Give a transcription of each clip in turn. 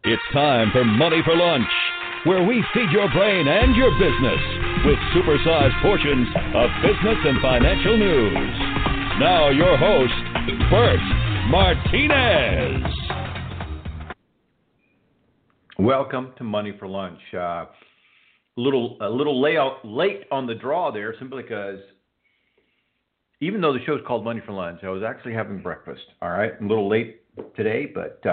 It's time for Money for Lunch, where we feed your brain and your business with supersized portions of business and financial news. Now your host, Bert Martinez. Welcome to Money for Lunch. A little late on the draw there, simply because even though the show's called Money for Lunch, I was actually having breakfast. All right, a little late today, but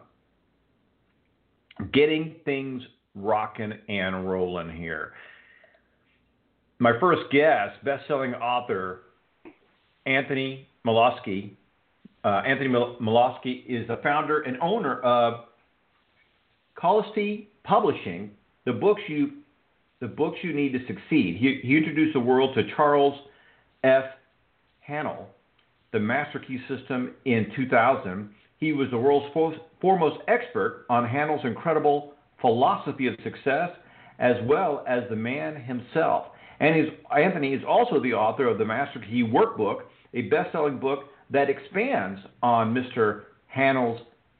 getting things rocking and rolling here. My first guest, best-selling author Anthony Malosky. Anthony Malosky is the founder and owner of Kalosty Publishing, the books you need to succeed. He introduced the world to Charles F. Haanel, the Master Key System, in 2000. He was the world's foremost expert on Haanel's incredible philosophy of success, as well as the man himself. And Anthony is also the author of the Master Key Workbook, a best-selling book that expands on Mr. Haanel's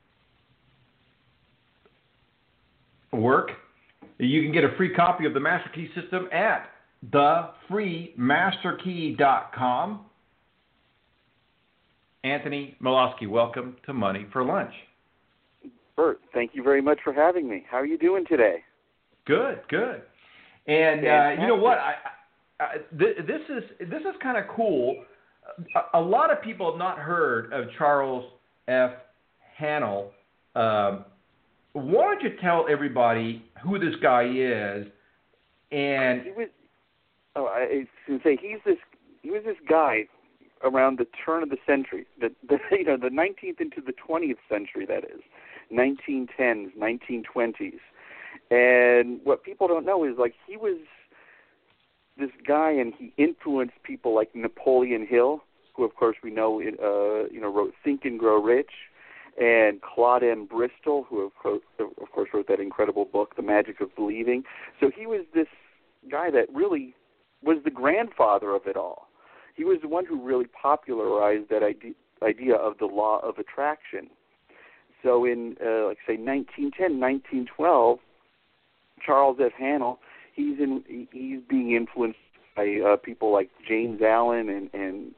work. You can get a free copy of the Master Key System at thefreemasterkey.com. Anthony Malosky, welcome to Money for Lunch. Bert, thank you very much for having me. How are you doing today? Good. And you know what? This is kind of cool. A lot of people have not heard of Charles F. Haanel. Why don't you tell everybody who this guy is? And I was going to say he was this guy around the turn of the century, the 19th into the 20th century, that is, 1910s, 1920s. And what people don't know is, like, he was this guy, and he influenced people like Napoleon Hill, who, of course, we know, wrote Think and Grow Rich, and Claude M. Bristol, who, of course, wrote that incredible book, The Magic of Believing. So he was this guy that really was the grandfather of it all. He was the one who really popularized that idea of the law of attraction. So in, say, 1910, 1912, Charles F. Haanel, he's being influenced by people like James Allen and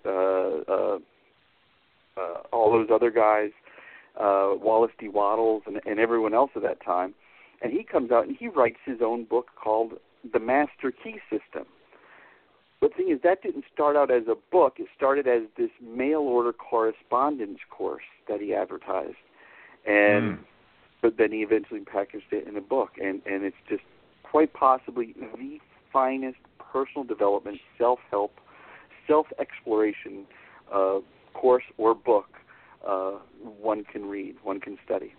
all those other guys, Wallace D. Wattles, and everyone else at that time. And he comes out and he writes his own book called The Master Key System. But the thing is, that didn't start out as a book. It started as this mail-order correspondence course that he advertised. But then he eventually packaged it in a book. And it's just quite possibly the finest personal development, self-help, self-exploration course or book one can read, one can study.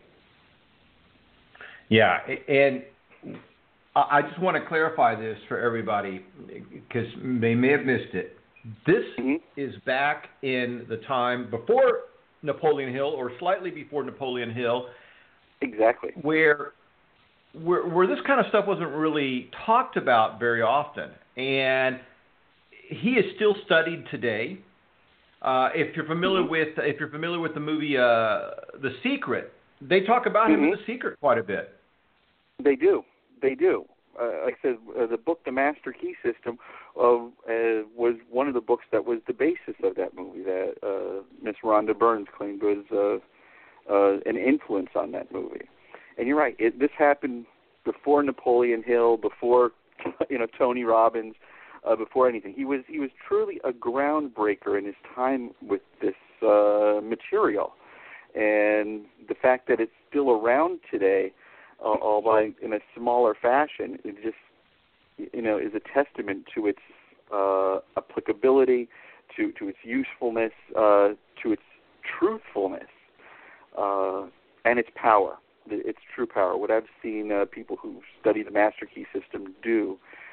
Yeah, and I just want to clarify this for everybody because they may have missed it. This is back in the time before Napoleon Hill, or slightly before Napoleon Hill. Exactly. Where this kind of stuff wasn't really talked about very often, and he is still studied today. If you're familiar with the movie The Secret, they talk about him in The Secret quite a bit. They do. Like I said, the book The Master Key System was one of the books that was the basis of that movie that Miss Rhonda Burns claimed was an influence on that movie. And you're right. This happened before Napoleon Hill, before Tony Robbins, before anything. He was truly a groundbreaker in his time with this material, and the fact that it's still around today, albeit in a smaller fashion, it just is a testament to its applicability, to its usefulness, to its truthfulness, and its power. Its true power. What I've seen people who study the Master Key System do,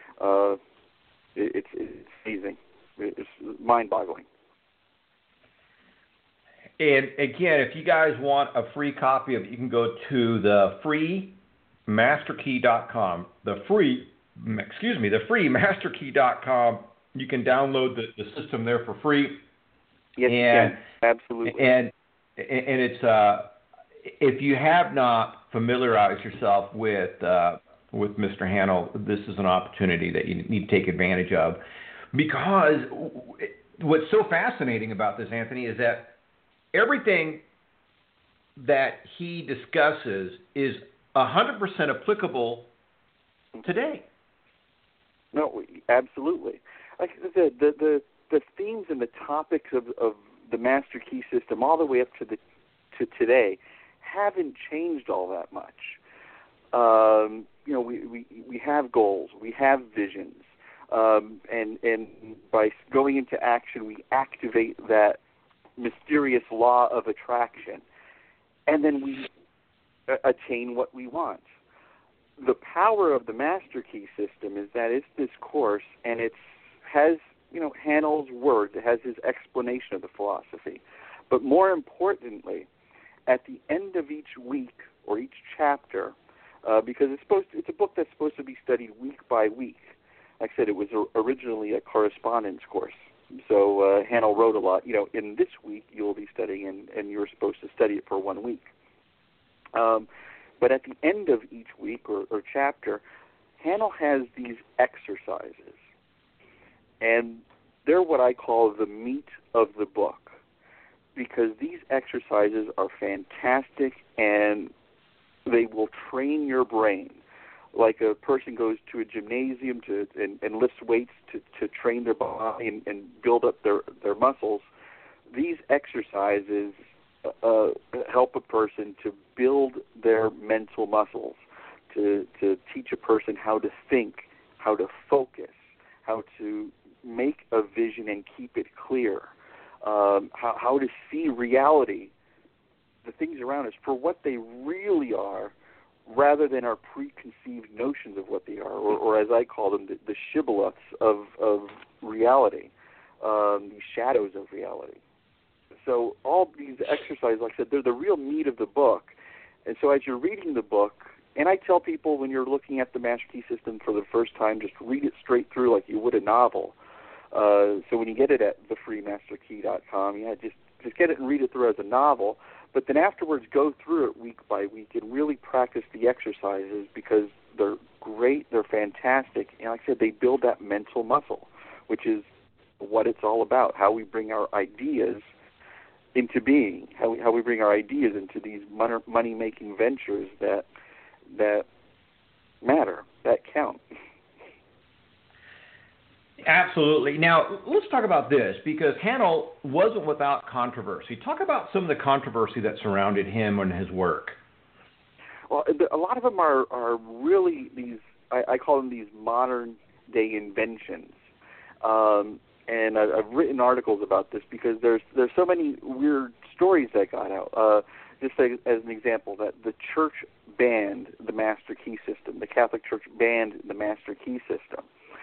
it's amazing. It's mind-boggling. And again, if you guys want a free copy of it, you can go to the freemasterkey.com. The freemasterkey.com. You can download the system there for free. Yes, you can. Absolutely. And it's if you have not familiarized yourself with Mr. Hanel, this is an opportunity that you need to take advantage of, because what's so fascinating about this, Anthony, is that everything that he discusses is 100% applicable today. No, absolutely. Like I said, the themes and the topics of the Master Key System, all the way up to today, haven't changed all that much. We have goals, we have visions, and by going into action, we activate that mysterious law of attraction, and then we attain what we want. The power of the Master Key System is that it's this course, and it has Hanel's words, it has his explanation of the philosophy, but more importantly, at the end of each week or each chapter, because it's a book that's supposed to be studied week by week. Like I said, it was originally a correspondence course. So Hanel wrote a lot. In this week you'll be studying, and you're supposed to study it for 1 week. But at the end of each week or chapter, Hanel has these exercises, and they're what I call the meat of the book, because these exercises are fantastic, and they will train your brain. Like a person goes to a gymnasium and lifts weights to train their body and build up their muscles, these exercises help a person to build their mental muscles, to teach a person how to think, how to focus, how to make a vision and keep it clear, how to see reality, the things around us, for what they really are, rather than our preconceived notions of what they are, or as I call them, the shibboleths of reality, these shadows of reality. So all these exercises, like I said, they're the real meat of the book. And so as you're reading the book, and I tell people when you're looking at the Master Key System for the first time, just read it straight through like you would a novel. So when you get it at thefreemasterkey.com, just get it and read it through as a novel. But then afterwards, go through it week by week and really practice the exercises, because they're great, they're fantastic. And like I said, they build that mental muscle, which is what it's all about, how we bring our ideas into being, how we bring our ideas into these money-making ventures that matter, that count. Absolutely. Now, let's talk about this, because Hanel wasn't without controversy. Talk about some of the controversy that surrounded him and his work. Well, a lot of them are really these, I call them these modern-day inventions. And I've written articles about this because there's so many weird stories that got out. Just as an example, that the church banned the Master Key System. The Catholic Church banned the Master Key System.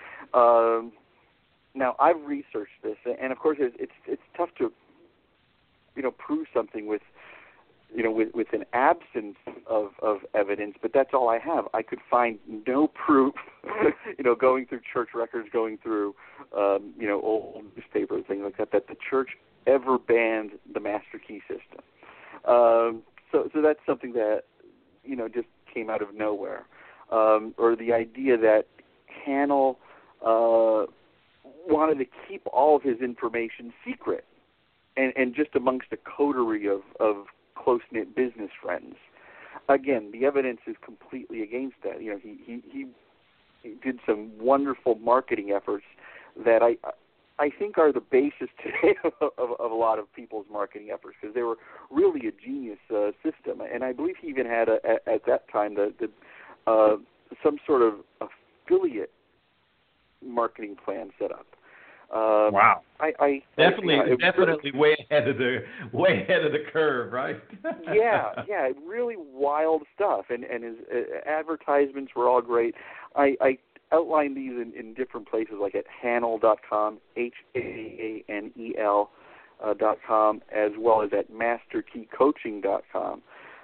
Now, I've researched this, and of course, it's tough to prove something with an absence of evidence, but that's all I have. I could find no proof, going through church records, going through, old newspapers, things like that the church ever banned the Master Key System. So that's something that, just came out of nowhere. Or the idea that Hanel wanted to keep all of his information secret and just amongst a coterie of close-knit business friends. Again, the evidence is completely against that. He did some wonderful marketing efforts that I think are the basis today of a lot of people's marketing efforts, because they were really a genius system. And I believe he even had at that time some sort of affiliate marketing plan set up. Wow! I definitely way ahead of the curve, right? yeah, really wild stuff, and his advertisements were all great. I outlined these in different places, like at Hanel.com, HAANEL.com, as well as at MasterKeyCoaching.com.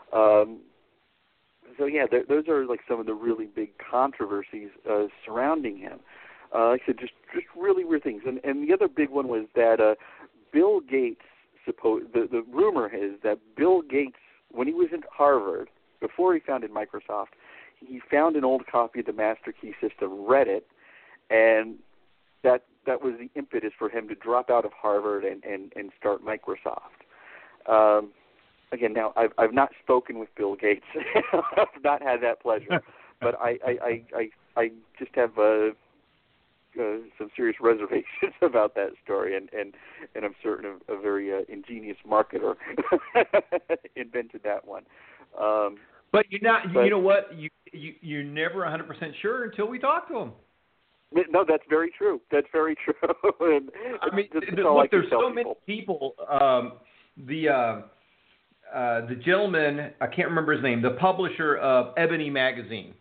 So yeah, those are like some of the really big controversies surrounding him. Like I said, just really weird things. And the other big one was that Bill Gates, the rumor is that Bill Gates when he was at Harvard, before he founded Microsoft, he found an old copy of the Master Key System, read it, and that was the impetus for him to drop out of Harvard and start Microsoft. Again, now I've not spoken with Bill Gates. I've not had that pleasure, but I just have some serious reservations about that story, and I'm certain a very ingenious marketer invented that one. But you're not. You know what? You're never 100% sure until we talk to him. No, that's very true. That's very true. And I mean, look, there's so many people. The gentleman, I can't remember his name, the publisher of Ebony magazine.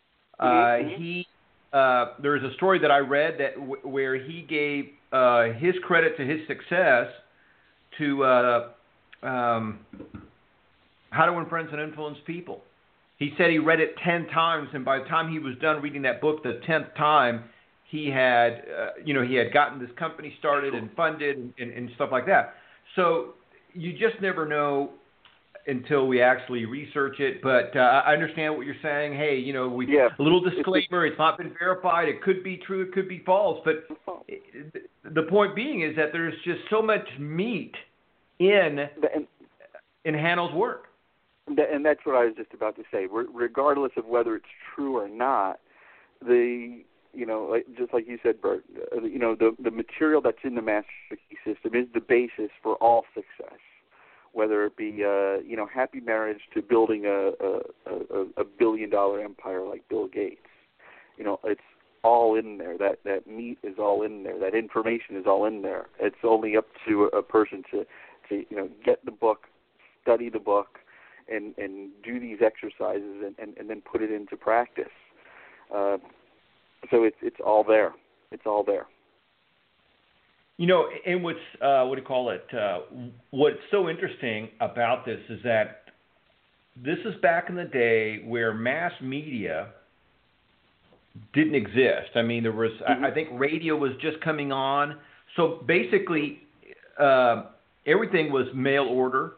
There's a story that I read where he gave his credit to his success to How to Win Friends and Influence People. He said he read it 10 times, and by the time he was done reading that book the 10th time, he had gotten this company started and funded and stuff like that. So you just never know until we actually research it. But I understand what you're saying. Hey, a little disclaimer, it's not been verified. It could be true. It could be false. But the point being is that there's just so much meat in Hanel's work. And that's what I was just about to say. Regardless of whether it's true or not, just like you said, Bert, the material that's in the Master Key System is the basis for all success. Whether it be happy marriage to building a billion-dollar empire like Bill Gates, it's all in there. That meat is all in there. That information is all in there. It's only up to a person to get the book, study the book, and do these exercises and then put it into practice. So it's all there. It's all there. And what's so interesting about this is that this is back in the day where mass media didn't exist. I mean, there was, I think radio was just coming on. So basically, everything was mail order.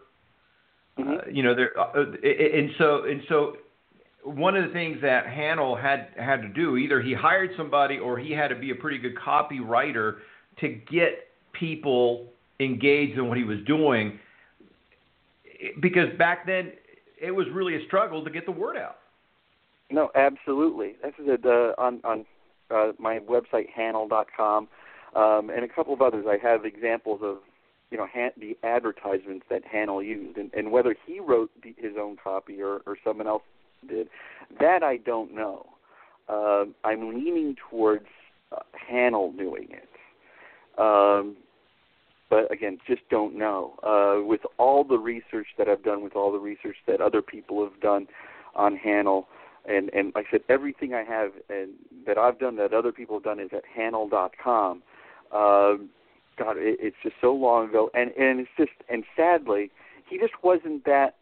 And so one of the things that Hanel had to do, either he hired somebody or he had to be a pretty good copywriter to get people engaged in what he was doing, because back then it was really a struggle to get the word out. No, absolutely. This is on my website, Hanel.com, and a couple of others. I have examples of the advertisements that Hanel used, and whether he wrote his own copy or someone else did, that I don't know. I'm leaning towards Hanel doing it. But again, just don't know. With all the research that I've done, with all the research that other people have done on Hanel, and like I said, everything I have and that I've done that other people have done is at Hanel.com. God, it's just so long ago, and it's just, and sadly, he just wasn't that.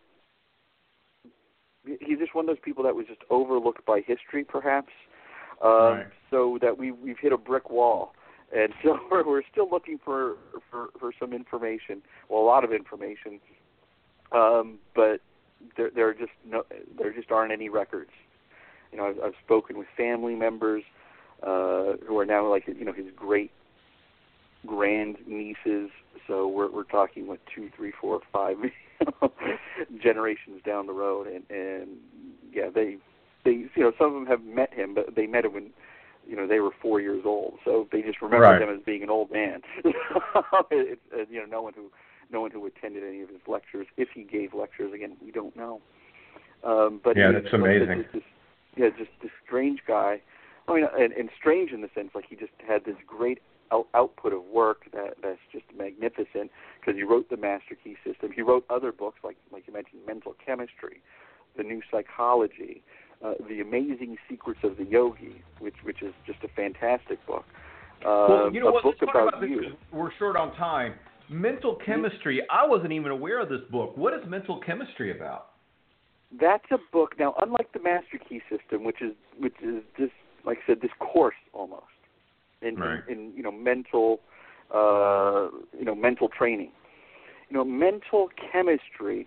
He's just one of those people that was just overlooked by history, perhaps. Right. So that we've hit a brick wall. And so we're still looking for some information, well, a lot of information, but there just aren't any records. I've spoken with family members who are now like his great grand nieces. So we're talking with 2, 3, 4, 5 generations down the road, and yeah, they some of them have met him, but they met him when they were 4 years old, so they just remember him as being an old man. No one who attended any of his lectures, if he gave lectures, again, we don't know. But yeah, that's amazing. Just this strange guy. I mean, and strange in the sense like he just had this great output of work that's just magnificent, because he wrote the Master Key System. He wrote other books like you mentioned, Mental Chemistry, The New Psychology, The Amazing Secrets of the Yogi, which is just a fantastic book. Well, what? Let's talk about you. We're short on time. Mental Chemistry, I wasn't even aware of this book. What is Mental Chemistry about? That's a book. Now, unlike the Master Key System, which is this, like I said, this course almost in mental mental training. Mental chemistry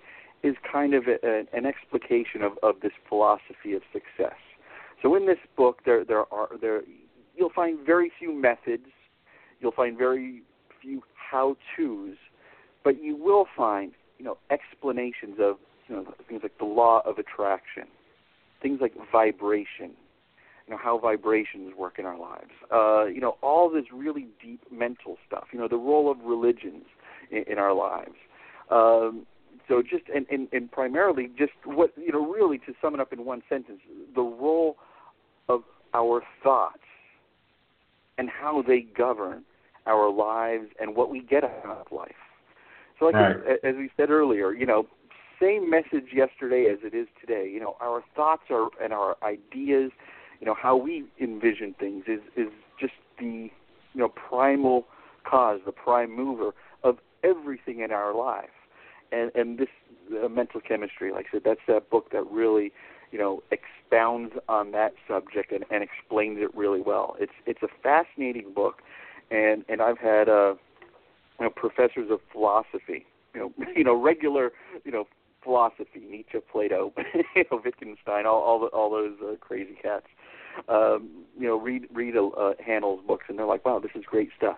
is kind of an explication of this philosophy of success. So in this book, there you'll find very few methods, you'll find very few how-tos, but you will find, explanations of, things like the law of attraction, things like vibration, how vibrations work in our lives, all this really deep mental stuff, the role of religions in our lives. So just, and primarily just what, really to sum it up in one sentence, the role of our thoughts and how they govern our lives and what we get out of life. So like right. as we said earlier, same message yesterday as it is today. Our thoughts and our ideas, how we envision things is just the, primal cause, the prime mover of everything in our life. And this mental chemistry, like I said, that's that book that really, expounds on that subject and explains it really well. It's a fascinating book, and I've had professors of philosophy, regular, philosophy, Nietzsche, Plato, Wittgenstein, all those crazy cats. Read Handel's books, and they're like, wow, this is great stuff.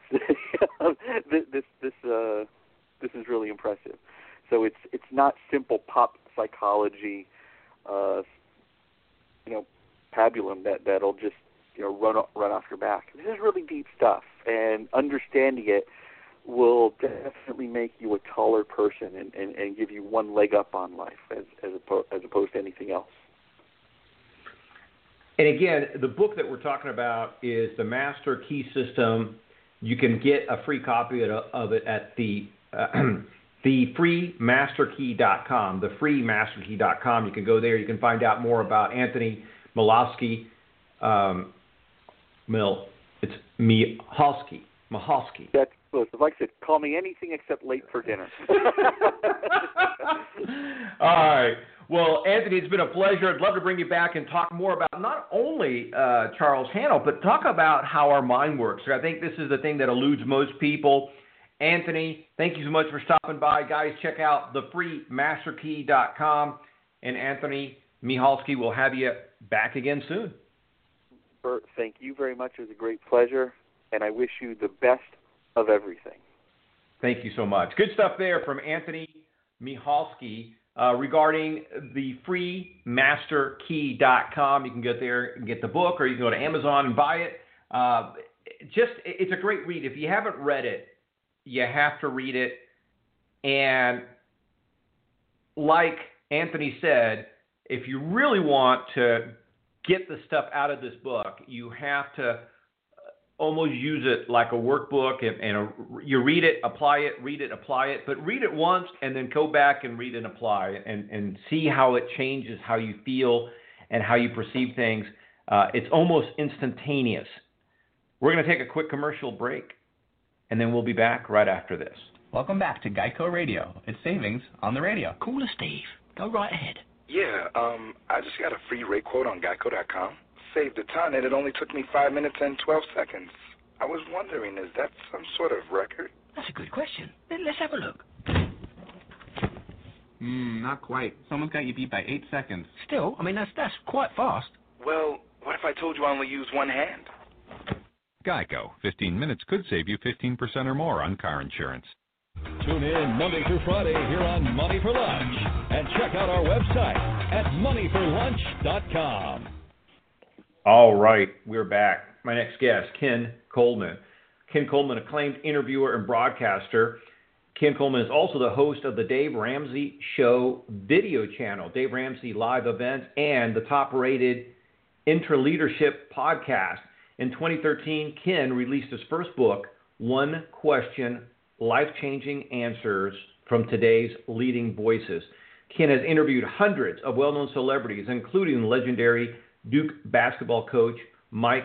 This is really impressive. So it's not simple pop psychology, pabulum that'll just run off your back. This is really deep stuff, and understanding it will definitely make you a taller person and give you one leg up on life as opposed to anything else. And again, the book that we're talking about is the Master Key System. You can get a free copy of it at the freemasterkey.com. The freemasterkey.com. You can go there. You can find out more about Anthony Mihalski. It's Mihalski. That's close. Like I said, call me anything except late for dinner. All right. Well, Anthony, it's been a pleasure. I'd love to bring you back and talk more about not only Charles Haanel, but talk about how our mind works. I think this is the thing that eludes most people. Anthony, thank you so much for stopping by. Guys, check out thefreemasterkey.com. And Anthony Mihalski will have you back again soon. Bert, thank you very much. It was a great pleasure, and I wish you the best of everything. Thank you so much. Good stuff there from Anthony Mihalski regarding the freemasterkey.com. You can get there and get the book, or you can go to Amazon and buy it. It's a great read. If you haven't read it, you have to read it. And like Anthony said, if you really want to get the stuff out of this book, you have to almost use it like a workbook, and you read it, apply it, but read it once and then go back and read and apply and see how it changes how you feel and how you perceive things. It's almost instantaneous. We're going to take a quick commercial break, and then we'll be back right after this. Welcome back to Geico Radio. It's savings on the radio. Caller Steve, go right ahead. Yeah, I just got a free rate quote on Geico.com. Saved a ton, and it only took me 5 minutes and 12 seconds. I was wondering, is that some sort of record? That's a good question. Let's have a look. Not quite. Someone's got you beat by 8 seconds. Still, that's quite fast. Well, what if I told you I only use one hand? Geico. 15 minutes could save you 15% or more on car insurance. Tune in Monday through Friday here on Money for Lunch. And check out our website at moneyforlunch.com. All right, we're back. My next guest, Ken Coleman. Ken Coleman, acclaimed interviewer and broadcaster. Ken Coleman is also the host of the Dave Ramsey Show video channel, Dave Ramsey Live Events, and the top-rated Intraleadership podcast. In 2013, Ken released his first book, One Question, Life-Changing Answers from Today's Leading Voices. Ken has interviewed hundreds of well-known celebrities, including legendary Duke basketball coach Mike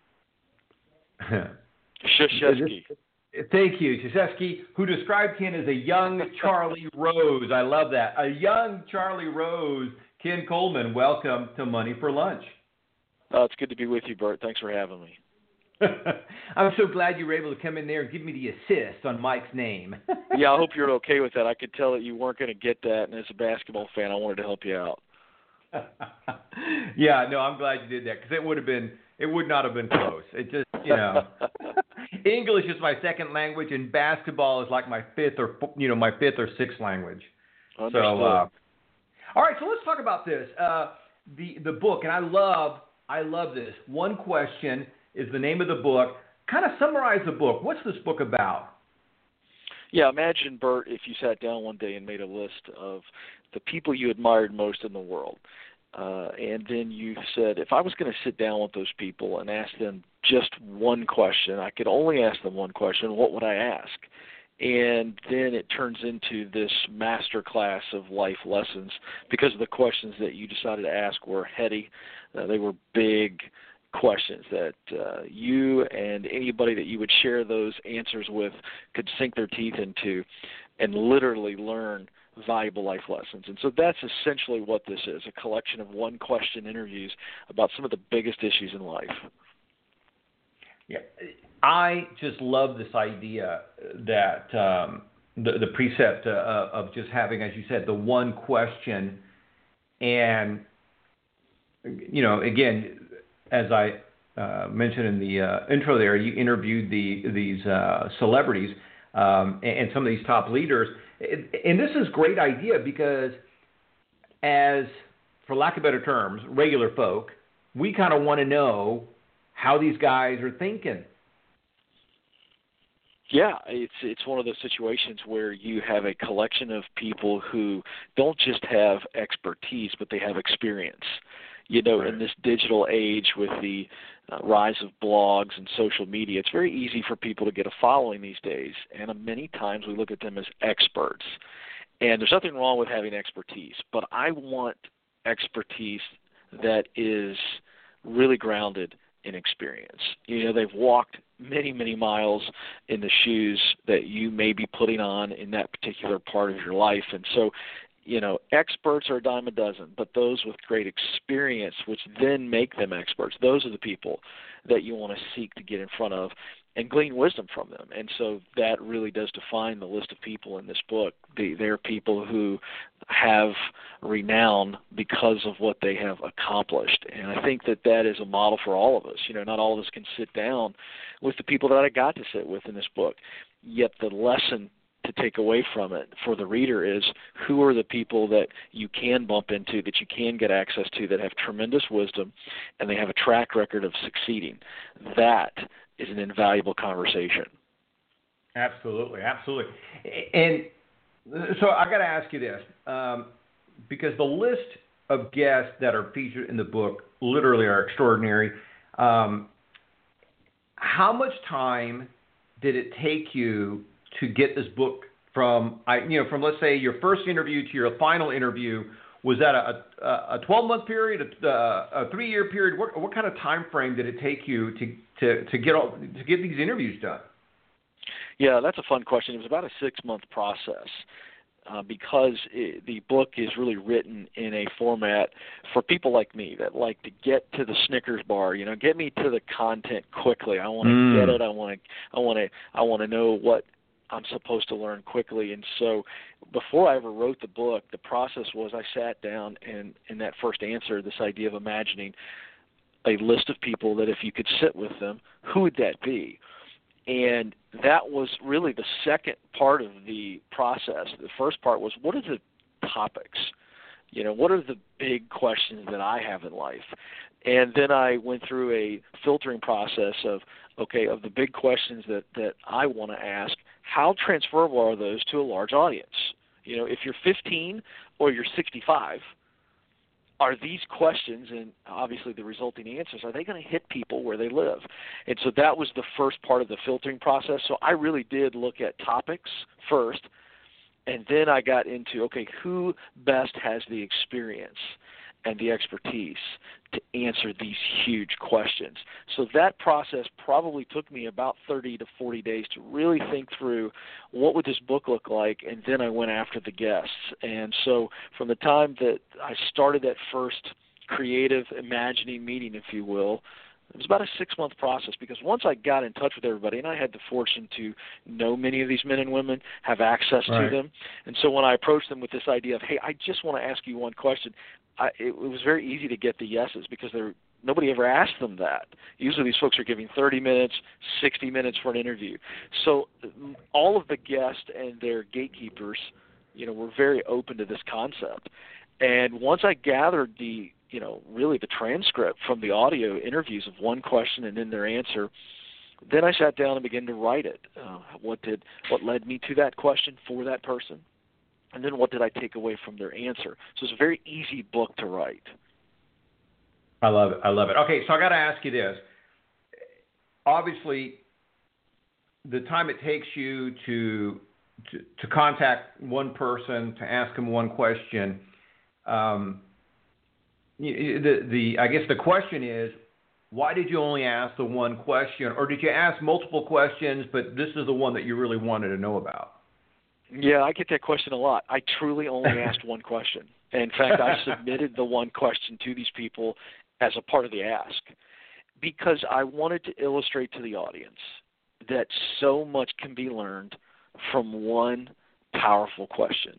Krzyzewski. Thank you, Krzyzewski, who described Ken as a young Charlie Rose. I love that. A young Charlie Rose. Ken Coleman, welcome to Money for Lunch. It's good to be with you, Bert. Thanks for having me. I'm so glad you were able to come in there and give me the assist on Mike's name. Yeah, I hope you're okay with that. I could tell that you weren't going to get that, and as a basketball fan, I wanted to help you out. Yeah, no, I'm glad you did that, because it would not have been close. It just, English is my second language, and basketball is like my fifth or sixth language. Understood. So, all right, so let's talk about this. The book, and I love this. One Question is the name of the book. Kind of summarize the book. What's this book about? Yeah, imagine, Bert, if you sat down one day and made a list of the people you admired most in the world. And then you said, if I was going to sit down with those people and ask them just one question, I could only ask them one question, what would I ask? And then it turns into this master class of life lessons because the questions that you decided to ask were heady. They were big questions that you and anybody that you would share those answers with could sink their teeth into and literally learn valuable life lessons. And so that's essentially what this is, a collection of one-question interviews about some of the biggest issues in life. Yeah, I just love this idea that the precept of just having, as you said, the one question. And, again, as I mentioned in the intro there, you interviewed these celebrities and some of these top leaders. And this is a great idea because, as, for lack of better terms, regular folk, we kind of want to know how these guys are thinking. Yeah, it's one of those situations where you have a collection of people who don't just have expertise, but they have experience. Right. In this digital age with the rise of blogs and social media, it's very easy for people to get a following these days, and many times we look at them as experts. And there's nothing wrong with having expertise, but I want expertise that is really grounded in experience. They've walked many, many miles in the shoes that you may be putting on in that particular part of your life. And so, experts are a dime a dozen, but those with great experience, which then make them experts, those are the people that you want to seek to get in front of and glean wisdom from them. And so that really does define the list of people in this book. They're people who have renown because of what they have accomplished. And I think that is a model for all of us. Not all of us can sit down with the people that I got to sit with in this book, yet the lesson to take away from it for the reader is who are the people that you can bump into, that you can get access to, that have tremendous wisdom and they have a track record of succeeding. That is an invaluable conversation. Absolutely. And so I got to ask you this, because the list of guests that are featured in the book literally are extraordinary. How much time did it take you to get this book from let's say your first interview to your final interview? Was that a 12-month period, a 3-year period? What kind of time frame did it take you to get these interviews done? Yeah, that's a fun question. It was about a 6-month process because the book is really written in a format for people like me that like to get to the Snickers bar. Get me to the content quickly. I want to get it. I want to know what I'm supposed to learn quickly. And so before I ever wrote the book, the process was I sat down and in that first answer, this idea of imagining a list of people that if you could sit with them, who would that be? And that was really the second part of the process. The first part was, what are the topics? What are the big questions that I have in life? And then I went through a filtering process of the big questions that I want to ask, how transferable are those to a large audience? If you're 15 or you're 65, are these questions and obviously the resulting answers, are they going to hit people where they live? And so that was the first part of the filtering process. So I really did look at topics first, and then I got into, who best has the experience and the expertise to answer these huge questions. So that process probably took me about 30 to 40 days to really think through what would this book look like, and then I went after the guests. And so from the time that I started that first creative imagining meeting, if you will, It was about a 6-month process, because once I got in touch with everybody, and I had the fortune to know many of these men and women, have access to them, and so when I approached them with this idea of, hey, I just want to ask you one question, it was very easy to get the yeses, because nobody ever asked them that. Usually these folks are giving 30 minutes, 60 minutes for an interview. So all of the guests and their gatekeepers, were very open to this concept. And once I gathered really the transcript from the audio interviews of one question and then their answer, then I sat down and began to write it. What led me to that question for that person? And then what did I take away from their answer? So it's a very easy book to write. I love it. Okay, so I got to ask you this. Obviously, the time it takes you to contact one person, to ask them one question, I guess the question is, why did you only ask the one question, or did you ask multiple questions, but this is the one that you really wanted to know about? Yeah, I get that question a lot. I truly only asked one question. In fact, I submitted the one question to these people as a part of the ask, because I wanted to illustrate to the audience that so much can be learned from one powerful question.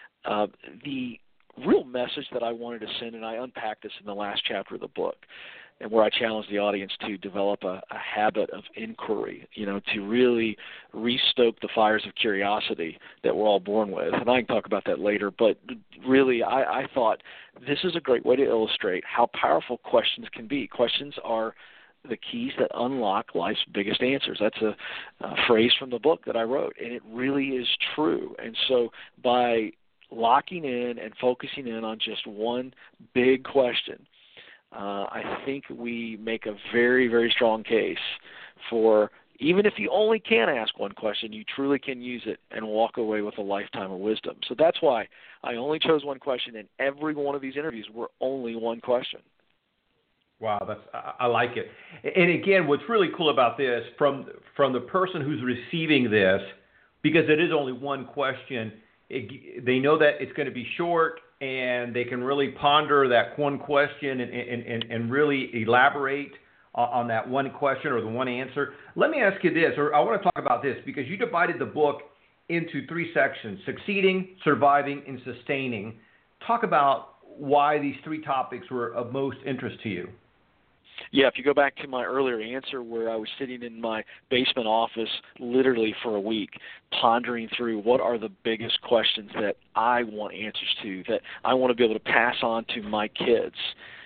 The real message that I wanted to send, and I unpacked this in the last chapter of the book, and where I challenged the audience to develop a habit of inquiry, to really restoke the fires of curiosity that we're all born with. And I can talk about that later, but really I thought this is a great way to illustrate how powerful questions can be. Questions are the keys that unlock life's biggest answers. That's a phrase from the book that I wrote, and it really is true. And so by locking in and focusing in on just one big question, I think we make a very, very strong case for, even if you only can ask one question, you truly can use it and walk away with a lifetime of wisdom. So that's why I only chose one question, and every one of these interviews were only one question. Wow, I like it. And again, what's really cool about this, from the person who's receiving this, because it is only one question, they know that it's going to be short, and they can really ponder that one question and really elaborate on that one question or the one answer. Let me ask you this, or I want to talk about this, because you divided the book into 3 sections: succeeding, surviving, and sustaining. Talk about why these 3 topics were of most interest to you. Yeah, if you go back to my earlier answer where I was sitting in my basement office literally for a week pondering through what are the biggest questions that I want answers to, that I want to be able to pass on to my kids,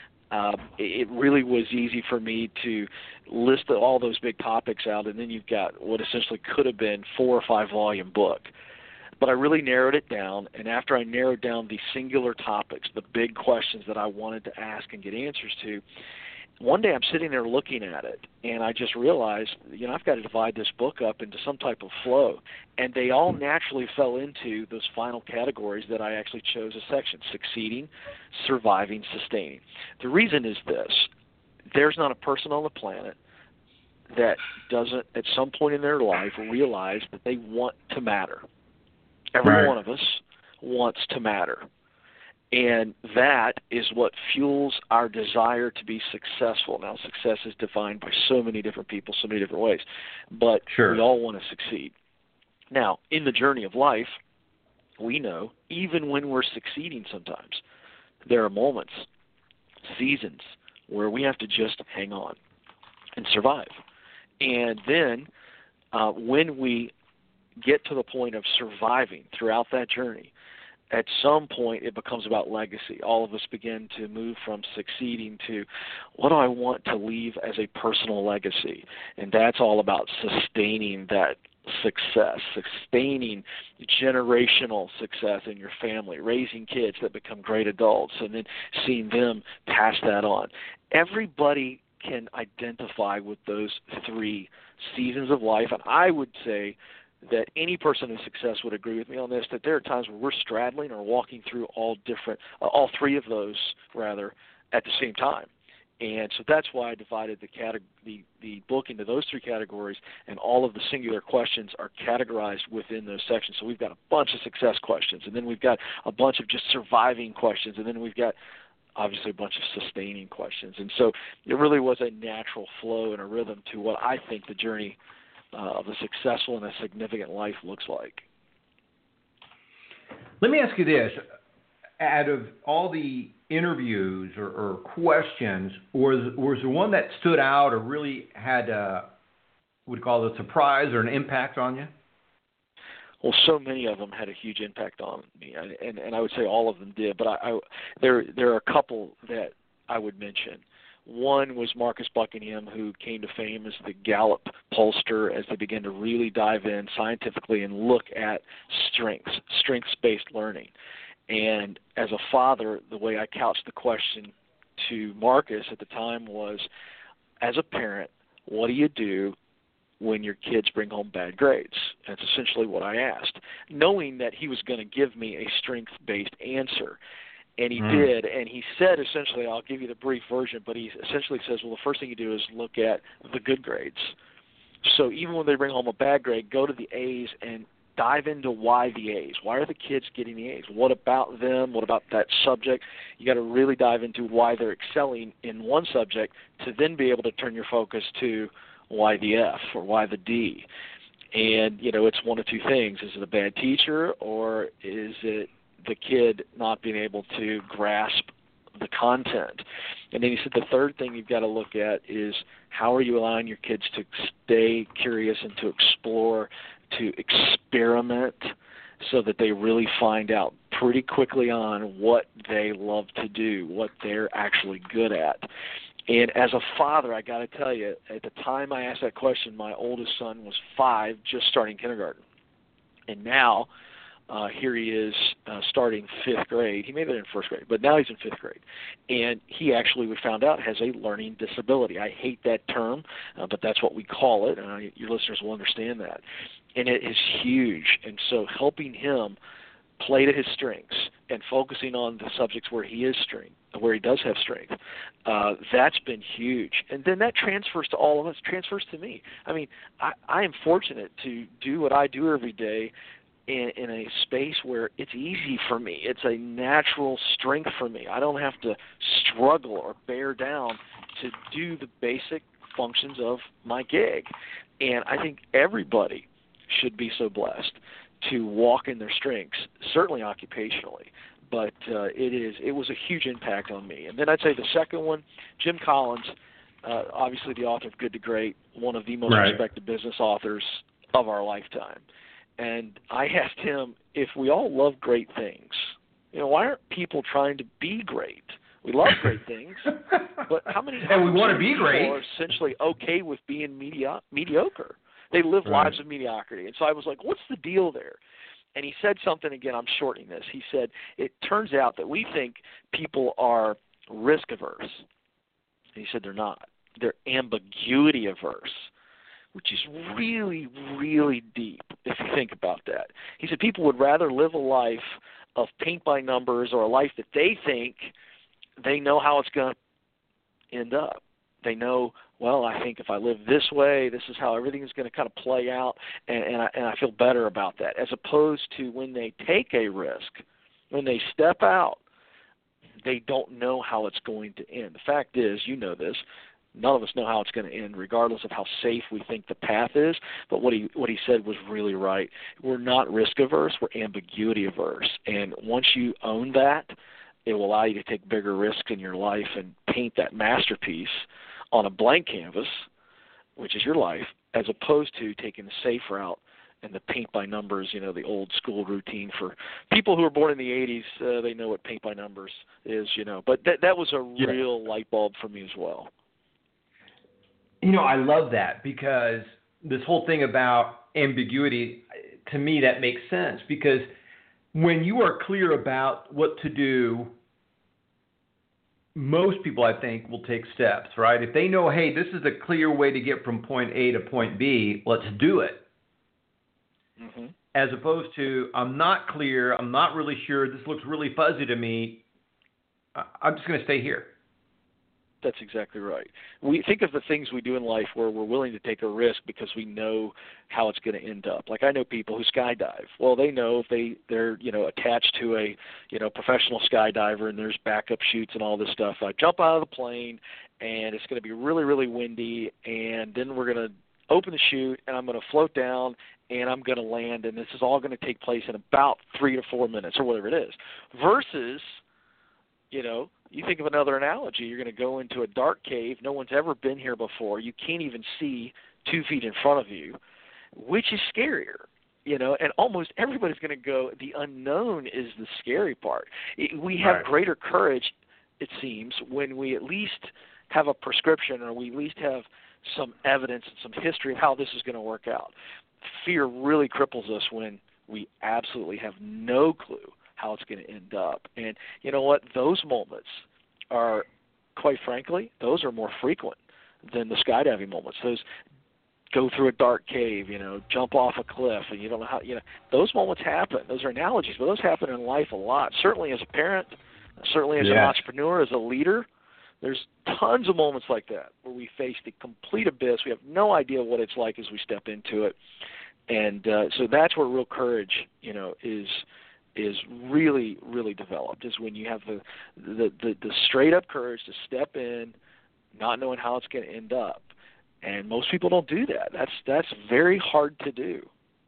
it really was easy for me to list all those big topics out, and then you've got what essentially could have been 4 or 5 volume book. But I really narrowed it down, and after I narrowed down the singular topics, the big questions that I wanted to ask and get answers to, one day I'm sitting there looking at it, and I just realized, I've got to divide this book up into some type of flow. And they all naturally fell into those final categories that I actually chose a section: succeeding, surviving, sustaining. The reason is this: there's not a person on the planet that doesn't, at some point in their life, realize that they want to matter. Every one of us wants to matter. And that is what fuels our desire to be successful. Now, success is defined by so many different people, so many different ways, but we all want to succeed. Now, in the journey of life, we know even when we're succeeding sometimes, there are moments, seasons, where we have to just hang on and survive. And then when we get to the point of surviving throughout that journey, at some point it becomes about legacy. All of us begin to move from succeeding to, what do I want to leave as a personal legacy? And that's all about sustaining that success, sustaining generational success in your family, raising kids that become great adults, and then seeing them pass that on. Everybody can identify with those 3 seasons of life, and I would say that any person in success would agree with me on this, that there are times where we're straddling or walking through all 3 of those, at the same time. And so that's why I divided the book into those 3 categories, and all of the singular questions are categorized within those sections. So we've got a bunch of success questions, and then we've got a bunch of just surviving questions, and then we've got obviously a bunch of sustaining questions. And so it really was a natural flow and a rhythm to what I think the journey of a successful and a significant life looks like. Let me ask you this. Out of all the interviews or questions, was there one that stood out or really had would call it a surprise or an impact on you? Well, so many of them had a huge impact on me, and I would say all of them did. But there are a couple that I would mention. One was Marcus Buckingham, who came to fame as the Gallup pollster as they began to really dive in scientifically and look at strengths-based learning. And as a father, the way I couched the question to Marcus at the time was, as a parent, what do you do when your kids bring home bad grades? That's essentially what I asked, knowing that he was going to give me a strength-based answer. And he did, and he said essentially, I'll give you the brief version, but he essentially says, well, the first thing you do is look at the good grades. So even when they bring home a bad grade, go to the A's and dive into why the A's. Why are the kids getting the A's? What about them? What about that subject? You got to really dive into why they're excelling in one subject to then be able to turn your focus to why the F or why the D. And, it's one of two things. Is it a bad teacher, or is it the kid not being able to grasp the content? And then he said the third thing you've got to look at is how are you allowing your kids to stay curious and to explore, to experiment, so that they really find out pretty quickly on what they love to do, what they're actually good at. And as a father, I got to tell you, at the time I asked that question, my oldest son was 5, just starting kindergarten. And now here he is starting 5th grade. He made it in 1st grade, but now he's in 5th grade. And he actually, we found out, has a learning disability. I hate that term, but that's what we call it, and your listeners will understand that. And it is huge. And so helping him play to his strengths and focusing on the subjects where he does have strength, that's been huge. And then that transfers to all of us, transfers to me. I mean, I am fortunate to do what I do every day in a space where it's easy for me. It's a natural strength for me. I don't have to struggle or bear down to do the basic functions of my gig. And I think everybody should be so blessed to walk in their strengths, certainly occupationally. But it was a huge impact on me. And then I'd say the second one, Jim Collins, obviously the author of Good to Great, one of the most respected business authors of our lifetime. And I asked him, if we all love great things, why aren't people trying to be great? We love great things, but how many and we want to be great people are essentially okay with being mediocre? They live lives of mediocrity. And so I was like, what's the deal there? And he said something, again, I'm shortening this. He said, it turns out that we think people are risk averse. And he said they're not. They're ambiguity averse, which is really, really deep if you think about that. He said people would rather live a life of paint by numbers or a life that they think they know how it's going to end up. They know, well, I think if I live this way, this is how everything is going to kind of play out, and I feel better about that, as opposed to when they take a risk, when they step out, they don't know how it's going to end. The fact is, you know this, none of us know how it's going to end, regardless of how safe we think the path is. But what he said was really right. We're not risk averse, we're ambiguity averse. And once you own that, it will allow you to take bigger risks in your life and paint that masterpiece on a blank canvas, which is your life, as opposed to taking the safe route and the paint by numbers, the old school routine. For people who were born in the 80s, they know what paint by numbers is, But that was a real light bulb for me as well. I love that, because this whole thing about ambiguity, to me, that makes sense, because when you are clear about what to do, most people, I think, will take steps, right? If they know, hey, this is a clear way to get from point A to point B, let's do it. Mm-hmm. As opposed to, I'm not clear, I'm not really sure, this looks really fuzzy to me, I'm just going to stay here. That's exactly right. We think of the things we do in life where we're willing to take a risk because we know how it's going to end up. Like I know people who skydive. Well, they know if they're attached to a professional skydiver and there's backup chutes and all this stuff. I jump out of the plane and it's going to be really, really windy, and then we're going to open the chute and I'm going to float down and I'm going to land, and this is all going to take place in about 3 to 4 minutes or whatever it is. Versus, you think of another analogy. You're going to go into a dark cave. No one's ever been here before. You can't even see 2 feet in front of you. Which is scarier? And almost everybody's going to go, the unknown is the scary part. We have greater courage, it seems, when we at least have a prescription or we at least have some evidence and some history of how this is going to work out. Fear really cripples us when we absolutely have no clue how it's going to end up. And you know what? Those moments are, quite frankly, those are more frequent than the skydiving moments. Those go through a dark cave, jump off a cliff, and you don't know how, those moments happen. Those are analogies, but those happen in life a lot. Certainly as a parent, certainly as an entrepreneur, as a leader. There's tons of moments like that where we face the complete abyss. We have no idea what it's like as we step into it. And so that's where real courage, is really, really developed, is when you have the straight-up courage to step in, not knowing how it's going to end up. And most people don't do that. That's very hard to do.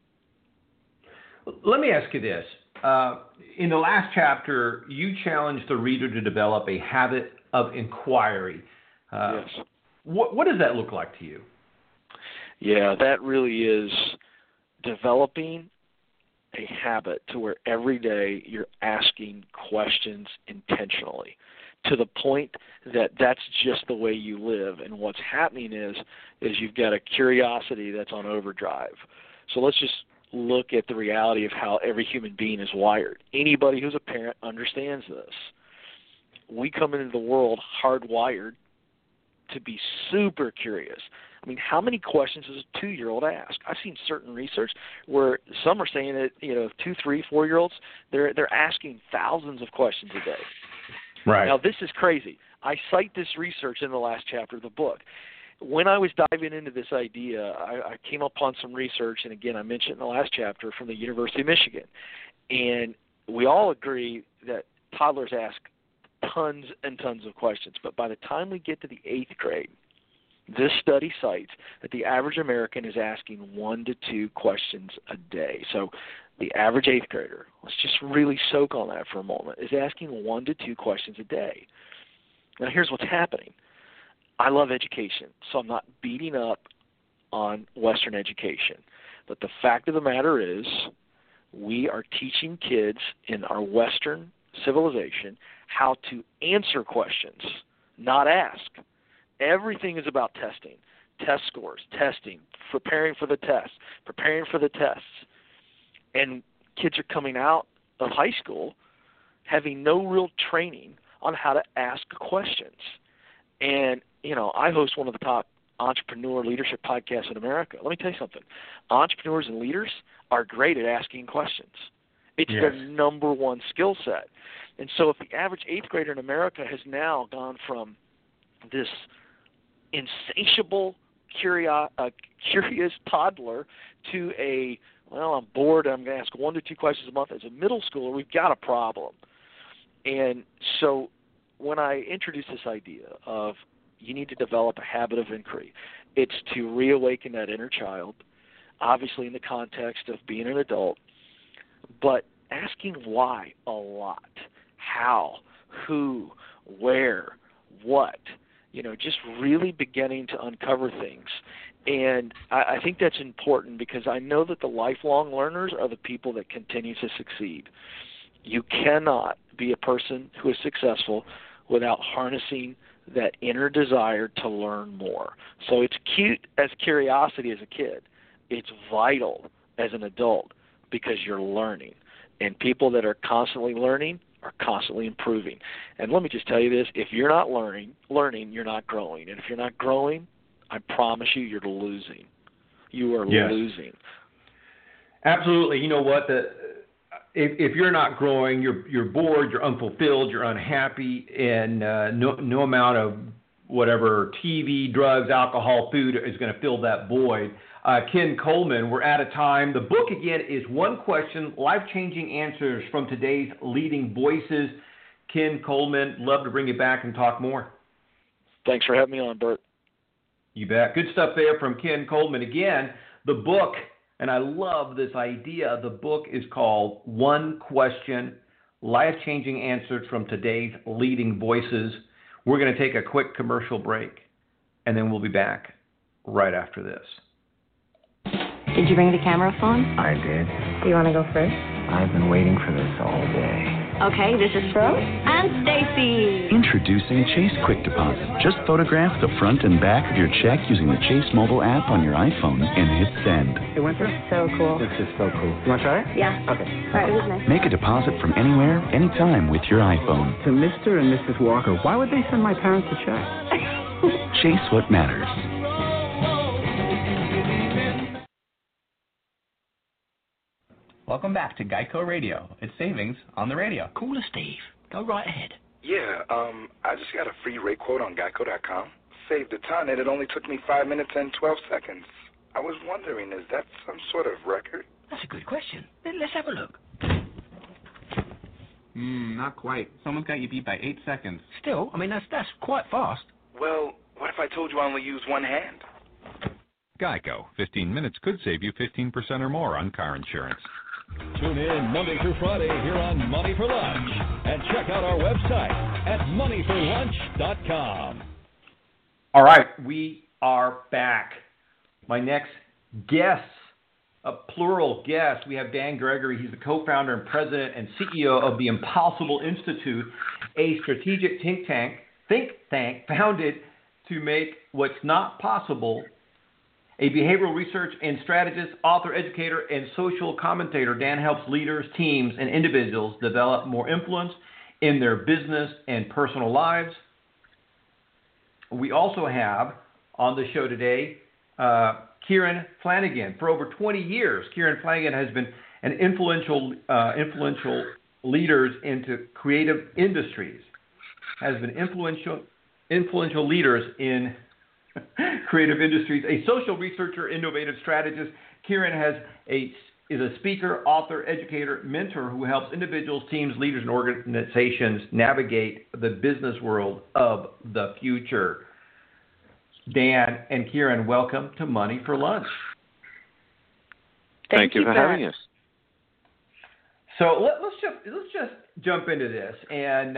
Let me ask you this. In the last chapter, you challenged the reader to develop a habit of inquiry. Yes. What does that look like to you? Yeah, that really is developing a habit to where every day you're asking questions intentionally to the point that that's just the way you live. And what's happening is you've got a curiosity that's on overdrive. So let's just look at the reality of how every human being is wired. Anybody who's a parent understands this. We come into the world hardwired to be super curious. I mean, how many questions does a 2-year-old ask? I've seen certain research where some are saying that 2, 3, 4-year-olds they're asking thousands of questions a day. Right. Now this is crazy. I cite this research in the last chapter of the book. When I was diving into this idea, I came upon some research, and again, I mentioned in the last chapter from the University of Michigan, and we all agree that toddlers ask tons and tons of questions. But by the time we get to the 8th grade, this study cites that the average American is asking 1 to 2 questions a day. So the average 8th grader, let's just really soak on that for a moment, is asking 1 to 2 questions a day. Now here's what's happening. I love education, so I'm not beating up on Western education. But the fact of the matter is we are teaching kids in our Western civilization how to answer questions, not ask. Everything is about testing, test scores, testing, preparing for the tests. And kids are coming out of high school having no real training on how to ask questions. And, I host one of the top entrepreneur leadership podcasts in America. Let me tell you something. Entrepreneurs and leaders are great at asking questions. It's their number one skill set. And so if the average 8th grader in America has now gone from this insatiable, curious toddler to I'm bored, I'm going to ask 1 to 2 questions a month as a middle schooler, we've got a problem. And so when I introduce this idea of you need to develop a habit of inquiry, it's to reawaken that inner child, obviously in the context of being an adult, but asking why a lot. How, who, where, what, just really beginning to uncover things. And I think that's important because I know that the lifelong learners are the people that continue to succeed. You cannot be a person who is successful without harnessing that inner desire to learn more. So it's cute as curiosity as a kid. It's vital as an adult because you're learning. And people that are constantly learning are constantly improving. And let me just tell you this, if you're not learning, you're not growing. And if you're not growing, I promise you're losing. You are losing. Absolutely. You know what? If you're not growing, you're bored, you're unfulfilled, you're unhappy, and no amount of whatever TV, drugs, alcohol, food is going to fill that void. Ken Coleman, we're out of time. The book, again, is One Question, Life-Changing Answers from Today's Leading Voices. Ken Coleman, love to bring you back and talk more. Thanks for having me on, Bert. You bet. Good stuff there from Ken Coleman. Again, the book, and I love this idea, the book is called One Question, Life-Changing Answers from Today's Leading Voices. We're going to take a quick commercial break, and then we'll be back right after this. Did you bring the camera phone? I did. Do you want to go first? I've been waiting for this all day. Okay, this is Fro and Stacy. Introducing Chase Quick Deposit. Just photograph the front and back of your check using the Chase mobile app on your iPhone and hit send. It went through? So cool. This is so cool. You want to try it? Yeah. Okay. All right, it was nice. Make a deposit from anywhere, anytime with your iPhone. To Mr. and Mrs. Walker, why would they send my parents a check? Chase what matters. Welcome back to Geico Radio. It's savings on the radio. Call us, Steve. Go right ahead. Yeah, I just got a free rate quote on Geico.com. Saved a ton, and it only took me 5 minutes and 12 seconds. I was wondering, is that some sort of record? That's a good question. Let's have a look. Not quite. Someone's got you beat by 8 seconds. Still, I mean, that's quite fast. Well, what if I told you I only use one hand? Geico. 15 minutes could save you 15% or more on car insurance. Tune in Monday through Friday here on Money for Lunch. And check out our website at moneyforlunch.com. All right, we are back. My next guest, a plural guest, we have Dan Gregory. He's the co-founder and president and CEO of the Impossible Institute, a strategic think tank founded to make what's not possible. A behavioral research and strategist, author, educator, and social commentator, Dan helps leaders, teams, and individuals develop more influence in their business and personal lives. We also have on the show today Kieran Flanagan. For over 20 years, Kieran Flanagan has been an influential leaders into creative industries. Has been influential leaders in creative industries, a social researcher, innovative strategist. Kieran is a speaker, author, educator, mentor who helps individuals, teams, leaders, and organizations navigate the business world of the future. Dan and Kieran, welcome to Money for Lunch. Thank you for having us. So let's just jump into this. And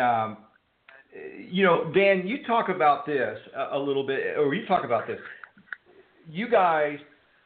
Dan, you talk about this a little bit, or you talk about this. You guys,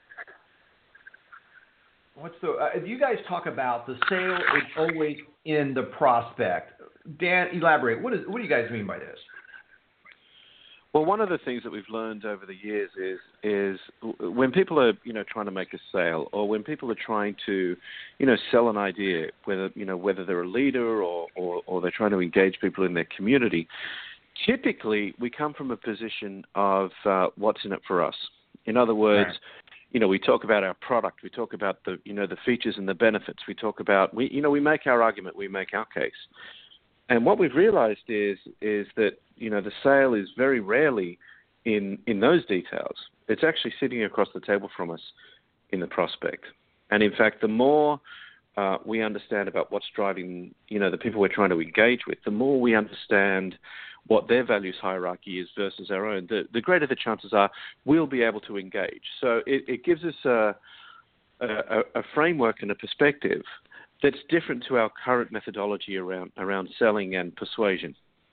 you guys talk about the sale is always in the prospect. Dan, elaborate. What do you guys mean by this? Well, one of the things that we've learned over the years is when people are trying to make a sale, or when people are trying to sell an idea, whether they're a leader or they're trying to engage people in their community, typically we come from a position of what's in it for us. In other words, right. We talk about our product, we talk about the features and the benefits, we talk about we make our argument, we make our case. And what we've realized is that, the sale is very rarely in those details. It's actually sitting across the table from us in the prospect. And in fact, the more we understand about what's driving, the people we're trying to engage with, the more we understand what their values hierarchy is versus our own, the greater the chances are we'll be able to engage. So it gives us a framework and a perspective that's different to our current methodology around selling and persuasion.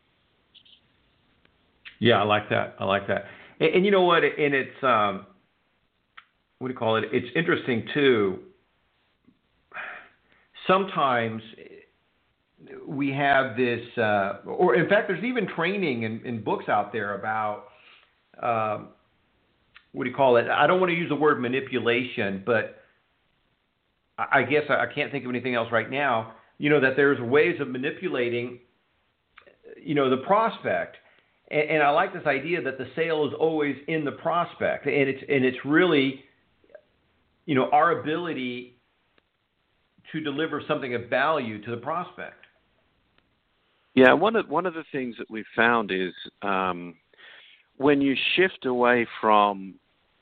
Yeah, I like that. And you know what? And it's what do you call it? It's interesting too. Sometimes we have this, or in fact, there's even training in books out there about what do you call it? I don't want to use the word manipulation, but I guess I can't think of anything else right now, that there's ways of manipulating, the prospect. And I like this idea that the sale is always in the prospect. And it's really, our ability to deliver something of value to the prospect. Yeah, one of the things that we've found is when you shift away from,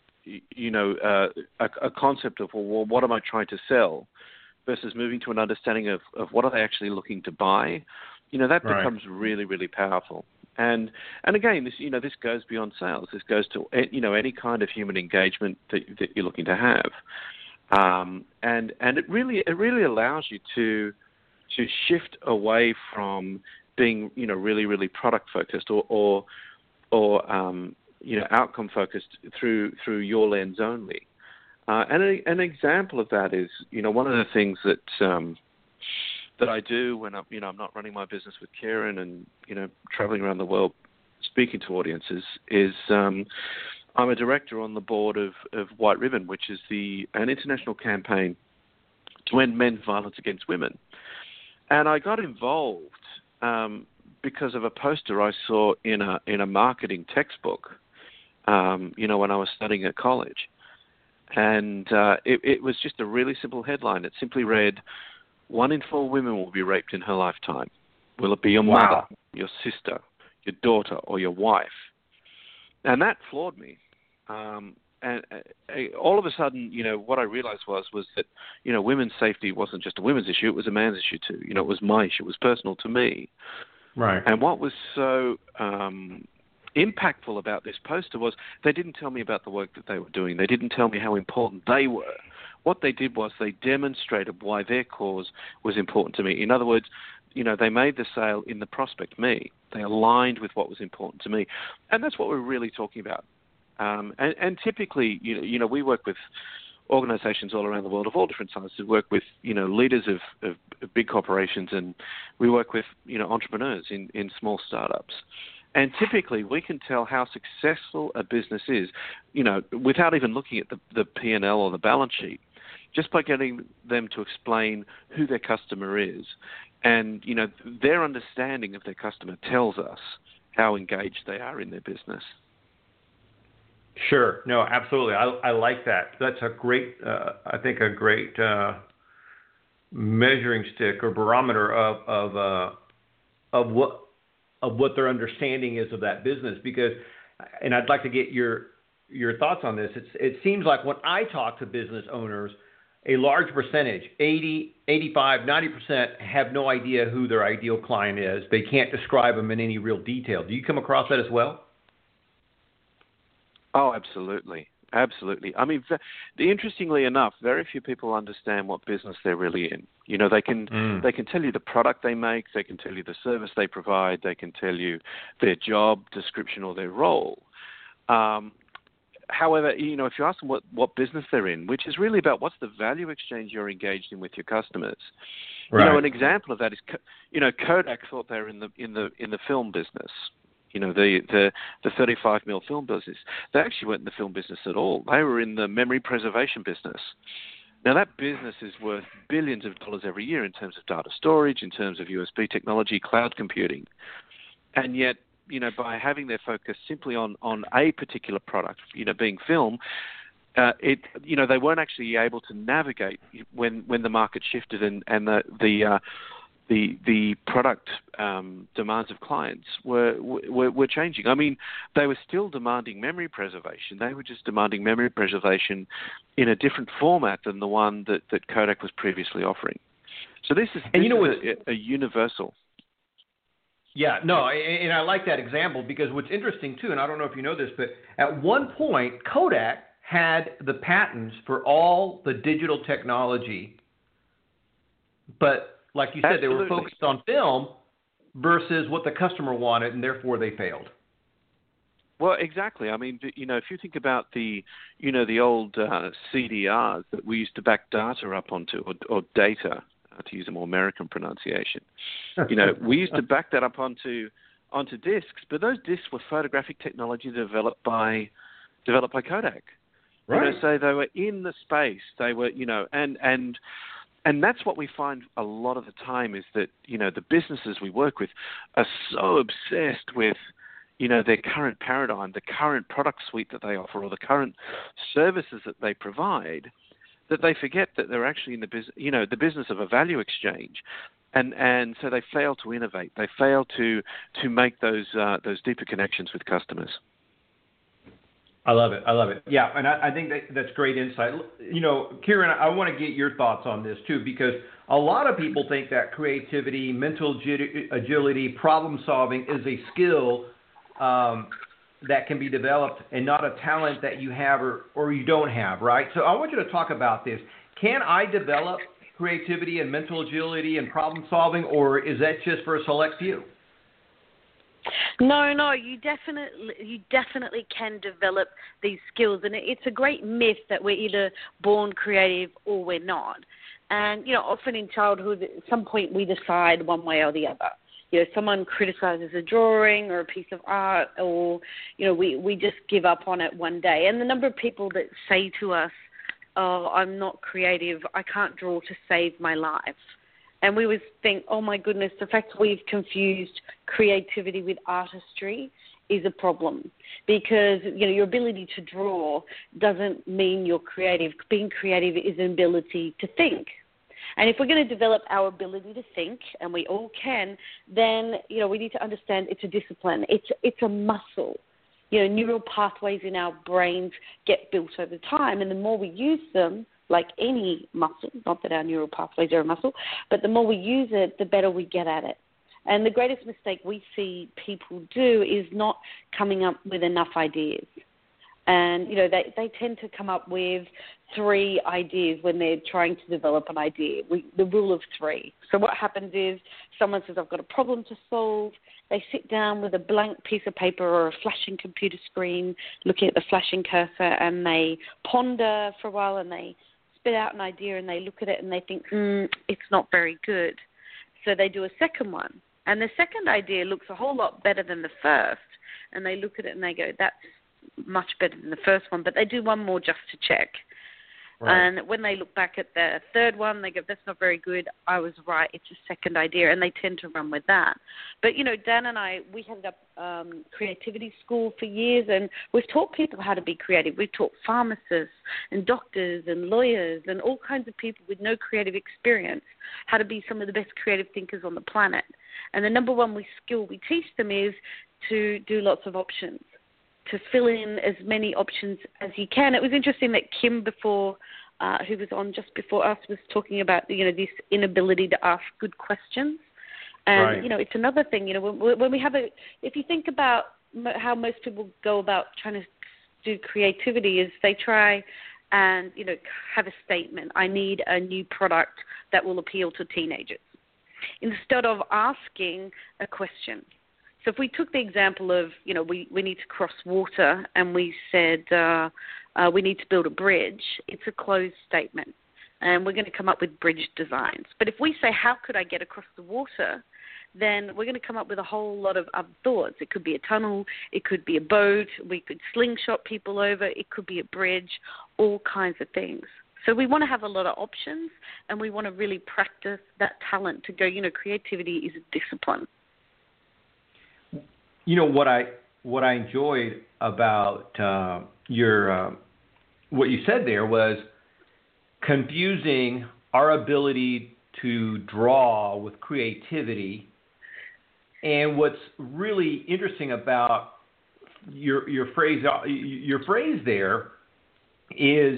a concept of, well, what am I trying to sell, versus moving to an understanding of what are they actually looking to buy, that becomes really, really powerful. And again, this goes beyond sales. This goes to any kind of human engagement that you're looking to have, and it really allows you to shift away from being really, really product focused or outcome focused through your lens only. And an example of that is, one of the things that I do when I'm not running my business with Kieran and traveling around the world speaking to audiences is I'm a director on the board of White Ribbon, which is an international campaign to end men's violence against women. And I got involved because of a poster I saw in a marketing textbook, when I was studying at college. And it was just a really simple headline. It simply read, 1 in 4 women will be raped in her lifetime. Will it be your mother, your sister, your daughter, or your wife? And that floored me. And all of a sudden, what I realized was that, women's safety wasn't just a women's issue, it was a man's issue too. It was my issue, it was personal to me. Right. And what was so impactful about this poster was they didn't tell me about the work that they were doing. They didn't tell me how important they were. What they did was they demonstrated why their cause was important to me. In other words, they made the sale in the prospect me. They aligned with what was important to me. And that's what we're really talking about. And typically, we work with organizations all around the world of all different sizes. We work with, leaders of big corporations, and we work with, entrepreneurs in small startups. And typically, we can tell how successful a business is, without even looking at the P&L or the balance sheet, just by getting them to explain who their customer is. And, their understanding of their customer tells us how engaged they are in their business. Sure. No, absolutely. I like that. That's a great, I think a great measuring stick or barometer of what their understanding is of that business. Because, and I'd like to get your thoughts on this. It seems like when I talk to business owners, a large percentage, 80, 85, 90%, have no idea who their ideal client is. They can't describe them in any real detail. Do you come across that as well? Oh, absolutely. Absolutely. I mean, interestingly enough, very few people understand what business they're really in. They can tell you the product they make, they can tell you the service they provide, they can tell you their job description or their role. However, if you ask them what business they're in, which is really about what's the value exchange you're engaged in with your customers. Right. An example of that is, Kodak thought they were in the film business. The 35mm film business. They actually weren't in the film business at all. They were in the memory preservation business. Now, that business is worth billions of dollars every year in terms of data storage, in terms of USB technology, cloud computing. And yet, by having their focus simply on a particular product, being film, they weren't actually able to navigate when the market shifted and the product demands of clients were changing. I mean, they were still demanding memory preservation. They were just demanding memory preservation in a different format than the one that Kodak was previously offering. So this is a universal. Yeah, no, and I like that example because what's interesting too, and I don't know if you know this, but at one point Kodak had the patents for all the digital technology, but like you said, Absolutely. They were focused on film versus what the customer wanted, and therefore they failed. Well, exactly. I mean, if you think about the old CDRs that we used to back data up onto, or data, to use a more American pronunciation, we used to back that up onto discs, but those discs were photographic technology developed by Kodak. Right. So they were in the space. They were, and that's what we find a lot of the time is that, the businesses we work with are so obsessed with, their current paradigm, the current product suite that they offer or the current services that they provide, that they forget that they're actually in the business of a value exchange. And so they fail to innovate. They fail to make those deeper connections with customers. I love it. Yeah, and I think that's great insight. Kieran, I want to get your thoughts on this too, because a lot of people think that creativity, mental agility, problem solving is a skill that can be developed and not a talent that you have or you don't have, right? So I want you to talk about this. Can I develop creativity and mental agility and problem solving, or is that just for a select few? No, you definitely can develop these skills, and it's a great myth that we're either born creative or we're not. And often in childhood, at some point we decide one way or the other. Someone criticizes a drawing or a piece of art, or we just give up on it one day. And the number of people that say to us, "Oh, I'm not creative. I can't draw to save my life." And we always think, oh, my goodness, the fact we've confused creativity with artistry is a problem, because, your ability to draw doesn't mean you're creative. Being creative is an ability to think. And if we're going to develop our ability to think, and we all can, then, we need to understand it's a discipline. It's a muscle. Neural pathways in our brains get built over time, and the more we use them, like any muscle, not that our neural pathways are a muscle, but the more we use it, the better we get at it. And the greatest mistake we see people do is not coming up with enough ideas. And, they tend to come up with 3 ideas when they're trying to develop an idea, the rule of 3. So what happens is someone says, I've got a problem to solve. They sit down with a blank piece of paper or a flashing computer screen, looking at the flashing cursor, and they ponder for a while, and they spit out an idea, and they look at it and they think, it's not very good. So they do a second one. And the second idea looks a whole lot better than the first. And they look at it and they go, that's much better than the first one. But they do one more just to check. Right. And when they look back at the third one, they go, that's not very good. I was right. It's a second idea. And they tend to run with that. But, Dan and I, we headed up creativity school for years, and we've taught people how to be creative. We've taught pharmacists and doctors and lawyers and all kinds of people with no creative experience how to be some of the best creative thinkers on the planet. And the number one skill we teach them is to do lots of options, to fill in as many options as you can. It was interesting that Kim before, who was on just before us, was talking about, this inability to ask good questions. And, right. It's another thing, when we have if you think about how most people go about trying to do creativity, is they try and, have a statement. I need a new product that will appeal to teenagers, instead of asking a question. So if we took the example of, we need to cross water, and we said we need to build a bridge, it's a closed statement, and we're going to come up with bridge designs. But if we say, how could I get across the water, then we're going to come up with a whole lot of other thoughts. It could be a tunnel, it could be a boat, we could slingshot people over, it could be a bridge, all kinds of things. So we want to have a lot of options, and we want to really practice that talent to go, creativity is a discipline. What I enjoyed about your what you said there was confusing our ability to draw with creativity. And what's really interesting about your phrase there is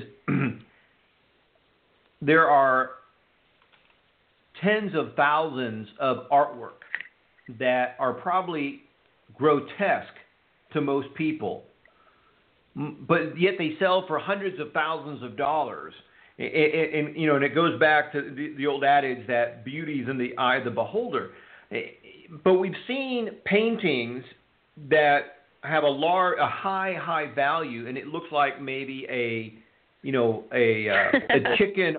there are tens of thousands of artwork that are probably grotesque to most people, but yet they sell for hundreds of thousands of dollars. And it goes back to the old adage that beauty is in the eye of the beholder. But we've seen paintings that have a high value, and it looks like maybe a chicken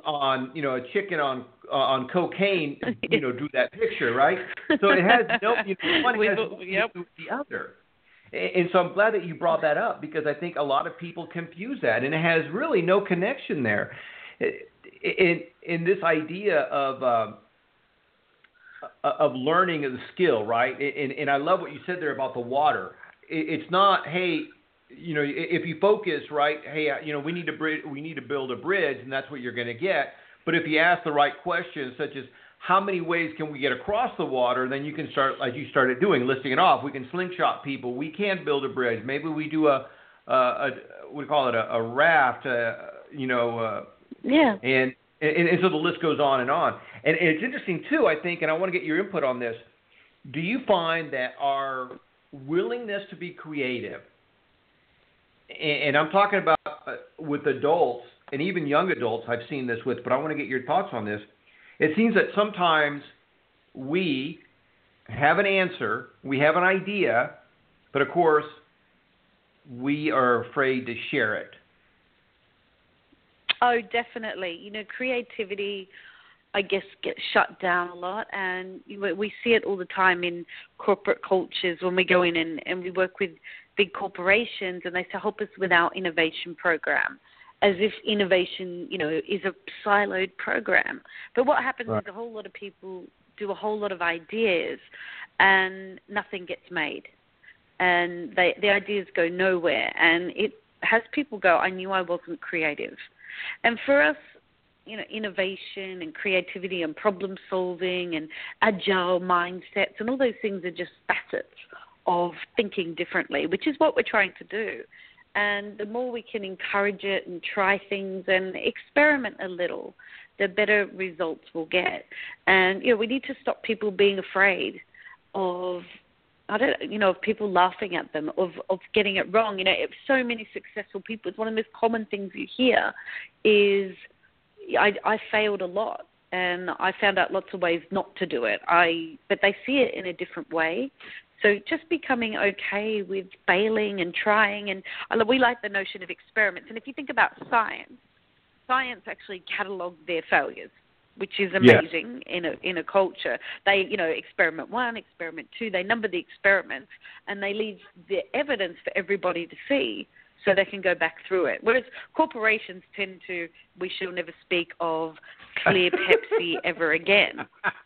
on cocaine, drew that picture, right? So it has one has the other. And so I'm glad that you brought that up, because I think a lot of people confuse that, and it has really no connection there. In this idea of learning the skill, right? And I love what you said there about the water. It's not, hey, if you focus, right, hey, we need to build a bridge, and that's what you're going to get. But if you ask the right questions, such as how many ways can we get across the water, then you can start, like you started doing, listing it off. We can slingshot people. We can build a bridge. Maybe we do a a raft, Yeah. And so the list goes on. And it's interesting, too, I think, and I want to get your input on this. Do you find that our willingness to be creative, and I'm talking about with adults and even young adults I've seen this with, but I want to get your thoughts on this. It seems that sometimes we have an answer, we have an idea, but of course we are afraid to share it. Oh, definitely. Creativity, I guess, gets shut down a lot, and we see it all the time in corporate cultures when we go in and we work with big corporations, and they say, help us with our innovation program, as if innovation, is a siloed program. But what happens is a whole lot of people do a whole lot of ideas, and nothing gets made, and the ideas go nowhere, and it has people go, I knew I wasn't creative. And for us, innovation and creativity and problem solving and agile mindsets and all those things are just facets of thinking differently, which is what we're trying to do. And the more we can encourage it and try things and experiment a little, the better results we'll get. And, we need to stop people being afraid of, of people laughing at them, of getting it wrong. So many successful people, it's one of the most common things you hear is, I failed a lot, and I found out lots of ways not to do it. But they see it in a different way. So just becoming okay with failing and trying, and we like the notion of experiments. And if you think about science actually catalogues their failures, which is amazing in a culture. They, experiment 1, experiment 2, they number the experiments, and they leave the evidence for everybody to see so they can go back through it. Whereas corporations tend to, we shall never speak of clear Pepsi ever again.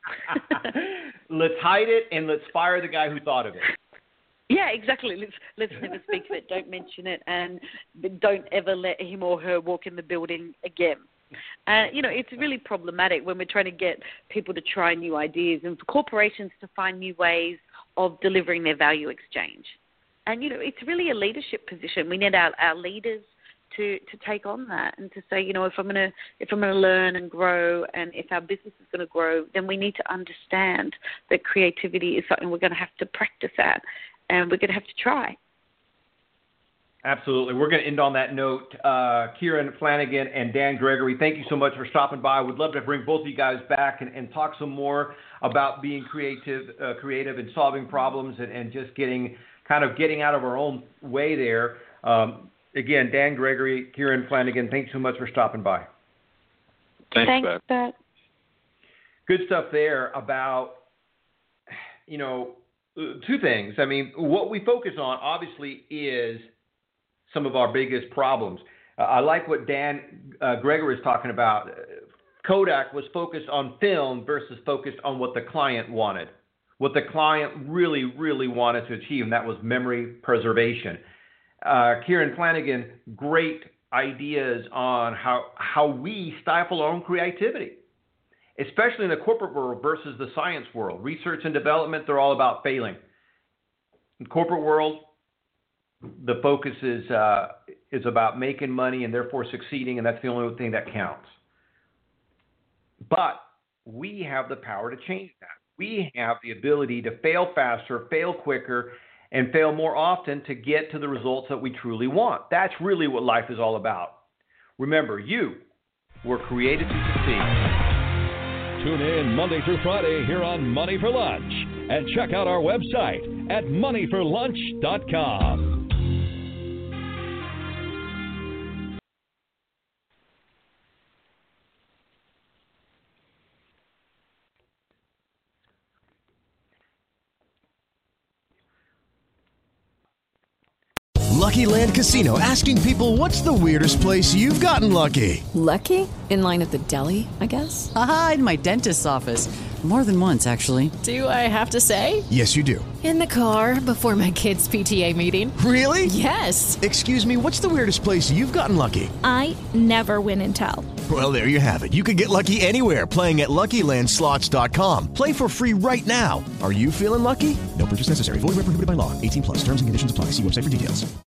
Let's hide it and let's fire the guy who thought of it. Yeah, exactly. Let's never speak of it. Don't mention it, and don't ever let him or her walk in the building again. It's really problematic when we're trying to get people to try new ideas and for corporations to find new ways of delivering their value exchange. And, it's really a leadership position. We need our leaders to take on that and to say, if I'm going to learn and grow, and if our business is going to grow, then we need to understand that creativity is something we're going to have to practice at, and we're going to have to try. Absolutely. We're going to end on that note. Kieran Flanagan and Dan Gregory, thank you so much for stopping by. We'd love to bring both of you guys back and talk some more about being creative and solving problems and just getting out of our own way there. Again, Dan Gregory, Kieran Flanagan, thanks so much for stopping by. Thanks, Pat. Good stuff there about, two things. I mean, what we focus on, obviously, is some of our biggest problems. I like what Dan Gregory is talking about. Kodak was focused on film versus focused on what the client wanted, what the client really, really wanted to achieve, and that was memory preservation. Kieran Flanagan, great ideas on how we stifle our own creativity, especially in the corporate world versus the science world. Research and development, they're all about failing. In the corporate world, the focus is about making money and therefore succeeding, and that's the only thing that counts. But we have the power to change that. We have the ability to fail faster, fail quicker, and fail more often to get to the results that we truly want. That's really what life is all about. Remember, you were created to succeed. Tune in Monday through Friday here on Money for Lunch, and check out our website at moneyforlunch.com. Lucky Land Casino, asking people, what's the weirdest place you've gotten lucky? Lucky? In line at the deli, I guess? Aha, in my dentist's office. More than once, actually. Do I have to say? Yes, you do. In the car before my kids' PTA meeting. Really? Yes. Excuse me, what's the weirdest place you've gotten lucky? I never win and tell. Well, there you have it. You can get lucky anywhere, playing at LuckyLandSlots.com. Play for free right now. Are you feeling lucky? No purchase necessary. Void where prohibited by law. 18+. Terms and conditions apply. See website for details.